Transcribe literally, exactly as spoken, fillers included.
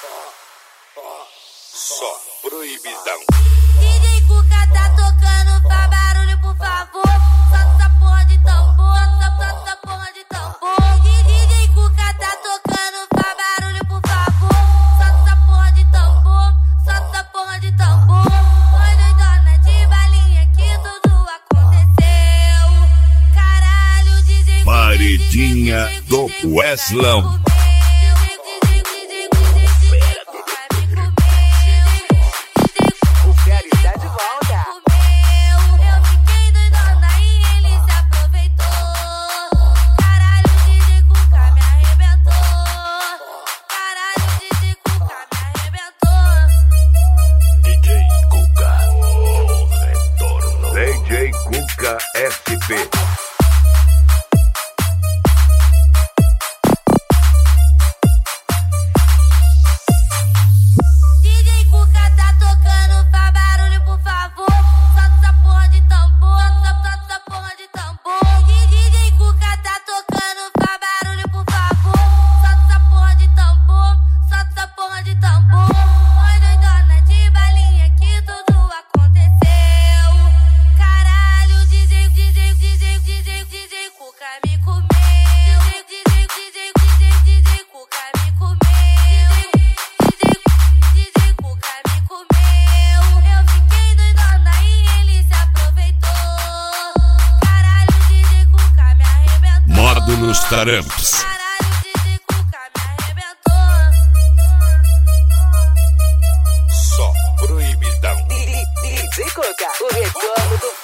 Só proibidão. D J Cuca tá tocando, faz barulho por favor. Solta essa porra de tambor, solta essa porra de tambor. D J Cuca tá tocando, faz barulho por favor. Solta essa porra de tambor, solta essa porra de tambor. Foi doidona de balinha que tudo aconteceu. Caralho, D J Paredinha do Weslão. D J Cuca S P. D J Cuca tá tocando, faz barulho por favor. Solta essa porra de tambor, solta essa porra de tambor. D J Cuca tá tocando, faz barulho por favor. Solta essa porra de tambor, solta essa porra de tambor. Foi doidona de balinha que tudo aconteceu. Caralho, D J, D J, D J, D J, D J Cuca me comeu. D J, D J, D J, D J, D J Cuca me comeu. D J Cuca me comeu. Eu fiquei doidona e ele se aproveitou. Caralho, D J Cuca me arrebentou. Módulos Taramps. Caralho, D J Cuca me arrebentou. Só proibidão. D J Cuca, o retorno do